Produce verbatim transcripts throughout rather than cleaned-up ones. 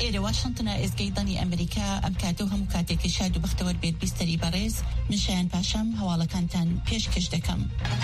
ئێرە واشنگتنە ئێزگەی ئەمریکا ئەم کاتە و هەموو کاتێکی شاد و بەختەوەر بێت بیستەری بەڕێز من شایان پاشام هەواڵەکانتان پێشکەش دەکەم.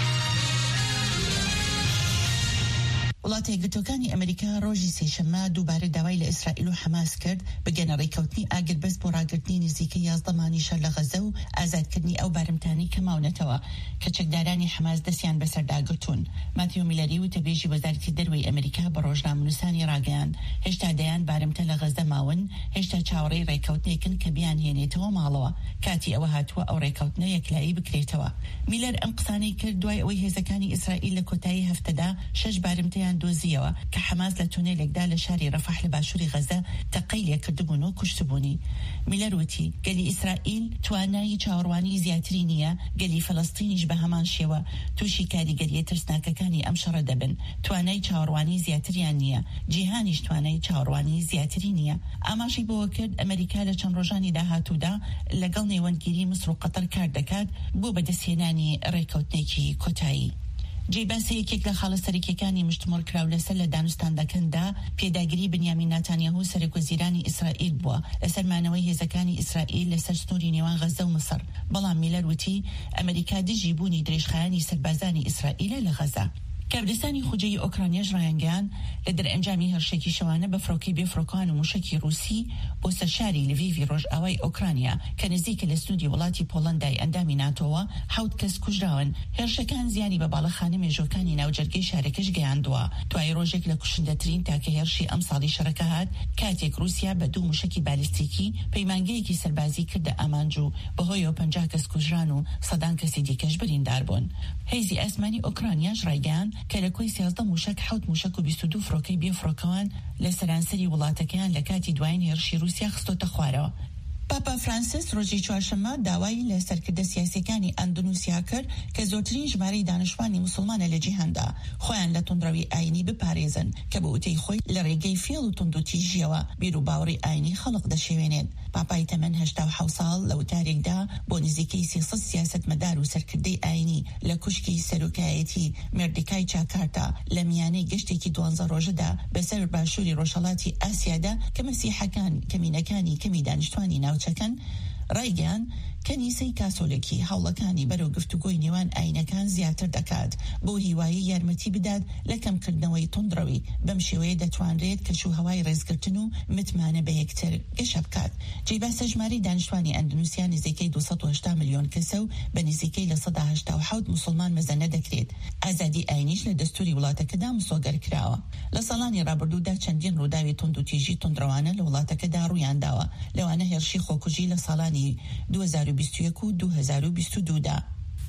وڵاتە یەکگرتووەکانی ئەمریکا ڕۆژی سێشەممە دووبارە داوای لە ئیسرائیل و حەماس کرد بگەنە ڕێککەوتنی ئاگربەست بۆ ڕاگررتنی نزیکە یازدە مانیشە لە غەزە و ئازادکردنی ئەو بارمتانی کە ماونەتەوە کە چەکدارانی حەماس دەستیان بەسەرداگرتوون. ماتیۆ میلەری و تەبێژی وەزارەتی دەروەی ئەمریکا بە ڕۆژنامەنووسانی ڕاگەیان هێشتا دەیان بارمتە لە غەزە ماون، هێشتا چاوەڕێی ڕێککەوتنێکن کە بیان هێنێتەوە ماڵەوە کاتی ئەوە هاتووە ئەو ڕێککەوتنە یەکلایی بکرێتەوە. میلەر ئەم قسانەی کرد دوای ئەوەی هێزەکانی ئیسرائیل لە کۆتایی هەفتەدا شەش بارمتەیان دۆزیەوە کە حەماس لە تونێلێکدا لە شاری ڕەفاح لە باشووری غەزە تەقەی لێکردبوون و کوشتبوونی. میلەر وتی گەلی ئیسرائیل توانایی چاوەڕوانی زیاتری نییە، گەلی فەڵەستینیش بە هەمان شێوە تووشی کاریگەریە ترسناکەکانی ئەم شەڕە دەبن، توانای چاوەڕوانی زیاتریان نییە، جیهانیش توانای چاوەڕوانی زیاتری نییە. ئاماژەی بۆوە کرد ئەمریکا لە چەند ڕۆژانی داهاتوودا لەگەڵ نێوەندگیری مسر و قەتەر کار دەکات بۆ بەدەستهێنانی ڕێککەوتنێکی کۆتایی. جێباسە یەکێک لە خاڵە سەرەکیەکانی مشتمۆر کراو لەسەر لە دانوستاندەکەندا پێداگیری بنیامین ناتانیاهو سەرۆکوەزیرانی ئیسرائیل بووە لەسەر مانەوەی هێزەکانی ئیسرائیل لەسەر سنووری نێوان غەزە و مسر. بەڵام میلەر وتی ئەمریکا دژی بوونی درێژخایانی سەربازانی ئیسرائیلە لە غەزە. کابرستانی خوجەی ئۆکرانیاش ڕایانگەیان لە دەرئەنجامی هەرشێکی شەوانە بە فڕۆکەی بێفڕۆکان و موشکی رووسی بۆ سەرشاری لڤیڤی ڕۆژئاوای ئۆکرانیا کە نزیکە لە سنووری وڵاتی پۆڵەندای ئەندامی ناتۆوە حەوت کەس کوژراون. هێرشەکان زیانی بە باڵەخانە مێژوەکانی ناوجەرگەی شارەکەش گەیاندووە. دوای ڕۆژێک لە کوشندەترین تاکە هێرشی ئەم ساڵی شەڕەکە هات کاتێک رووسیا بە دوو موشکی بالیستیکی پەیمانگەیەکی سەربازی کردە ئامانج و بەهۆیەوە پەنجا کەس کوژران و سەدان کەسی دیکەش بریندار بوون. هێزی ئاسمانی ئۆکرانیاش ڕایگەیان کە لە کۆی سیازدە موشک حەوت موشک و بیست و دوو فڕۆکەی بێفڕۆکەوان لە سەرانسەری وڵاتەکەیان لە کاتی دوایین هێرشی رووسیا خستۆتە خوارەوە. پاپا فرانسیس ڕۆژی چوارشەممە داوای لە سەرکردە سیاسیەکانی ئەندونوسیا کرد کە زۆرترین ژمارەی دانیشتوانی موسڵمانە لە جیهاندا خۆیان لە توندڕەوی ئاینی بپارێزن کە بە وتەی خۆی لە ڕێگەی فێڵ و توندوتیژیەوە بیر و باوەڕی ئاینی خەڵق دەشێوێنێت. پاپای تەمەن هەشتا و حەوت ساڵ لە وتارێکدا بۆ نزیکەی سێسەد سیاسەتمەدار و سەرکردەی ئاینی لە کوشکی سەرۆکایەتی مێردیکای چاکارتا لە میانەی گەشتێکی دوانزە ڕۆژەدا بەسەر باشووری ڕۆژهەڵاتی ئاسیادا کە مەسیحەکان کەمینەکانی کەمی دانیشتوانی ناوچەکەن ڕایگەیان کەنیسەی کاسۆلێکی هەوڵەکانی بەرەو گفتوگۆی نێوان ئاینەکان زیاتر دەکات بۆ هیوایی یارمەتی بدات لە کەمکردنەوەی توندڕەوی. بەم شێوەیە دەتوانرێت کەشوهەوای ڕێزگرتن و متمانە بە یەکتر گەشە بکات. جێباسە ژمارەی دانیشتوانی ئەندونوسیا نزیکەی دووسەد و هەشتا ملیۆن کەسە و بە نزیکەی لە سەد و هەشتا و حەوت موسڵمان مەزەنە دەکرێت. ئازادی ئاینیش لە دەستوری وڵاتەکەدا مسۆگەر کراوە. لە ساڵانی ڕابردوودا چەندین ڕووداوی توندوتیژی توندڕەوانە لە وڵاتەکەدا ڕوویانداوە، لەوانە هێرشی خۆکوژی لە ساڵانی دوو هەزار و بیست و یەک و دوو هەزار و بیست و دوو دا.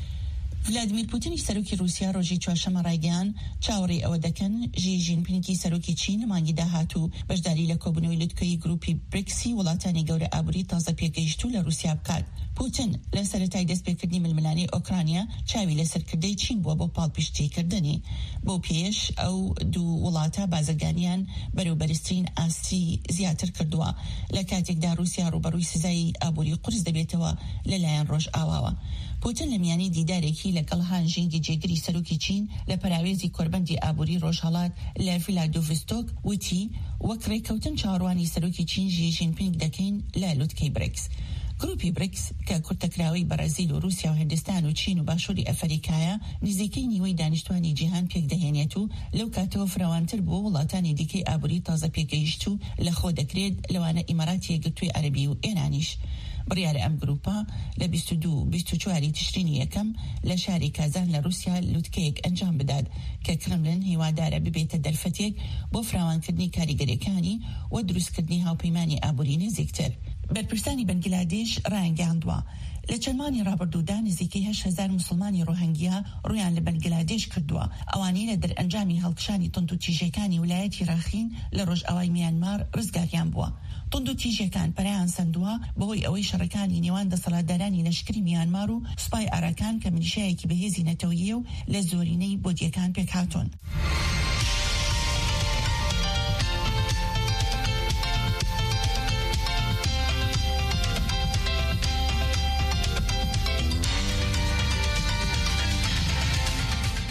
ڤلادیمیر پوتینی سەرۆکی رووسیا ڕۆژی چوارشەممە ڕایگەیان چاوەڕێی ئەوە دەکەن ژی ژینپینگی سەرۆکی چین لە مانگی داهاتوو بەشداری لە کۆبوونەوەی لوتکەی گروپی بریکسی وڵاتانی گەورە ئابووری تازە پێگەیشتوو لە رووسیا بکات. پوتین لە سەرەتای دەستپێکردنی ململانەی ئۆکرانیا چاوی لە سەرکردەی چین بووە بۆ پاڵپیشتیکردنی بۆ پێش ئەو دوو وڵاتە بازرگانیان بەرەوبەرزترین ئاستی زیاتر کردووە لە کاتێکدا رووسیا ڕوبەڕووی سزای ئابووری قورس دەبێتەوە لەلایەن ڕۆژئاواوە. پوتین لە میانی دیدارێکی لەگەڵ هان ژینگی جێگری سەرۆکی چین لە پەراوێزی کۆربەندی ئابووری ڕۆژهەڵات لە ڤلادۆڤستۆک وتی وەک ڕێککەوتن چاوەڕوانی سەرۆکی چین ژی ژینپینگ دەکەین لە لوتکەی بریکس. گروپی بریکس کە کورتەکراوی بەرازیل و رووسیا و هندستان و چین و باشووری ئەفریقایە نزیکەی نیوەی دانیشتوانی جیهان پێک دەهێنێت و لەو کاتەوە فراوانتر بۆ وڵاتانی دیکەی ئابووری تازە پێگەیشت و لە خۆ دەکرێت لەوانە ئیماراتی یەکگرتووی عەرەبی و ئێرانیش. بڕیارە ئەم گروپە لە بیست و دوو بیست و چواری تشرینی یەکەم لە شاری کازان لە رووسیا لوتکەیەک ئەنجام بدات کە کرملن هیوادارە ببێتە دەرفەتێک بۆ فراوانکردنی کاریگەریەکانی و دروستکردنی هاوپەیمانی ئابووری نزیکتر. بەرپرسانی بەنگلادێش ڕایانگەاندووە لە چەندمانی ڕابردوودا نزیکەی هەشت هەزار موسڵمانی ڕۆهەنگیا ڕویان لە بەنگلادێش کردووە. ئەوانەی لە دەرئەنجامی هەڵکشانی توندوتیژیەکانی ویلایەتی ڕاخین لە ڕۆژئاوای میانمار ڕزگاریان بووە. توندوتیژیەکان پەرایان سندووە بەهۆی ئەوەی شەڕەکانی نێوان دەسەڵاتدارانی لەشکری میانمار و سوپای ئاراکان کە میلیشیایەکی بەهێزی نەتەوەییە و لە زۆرینەی بۆدیەکان پێک هاتوون.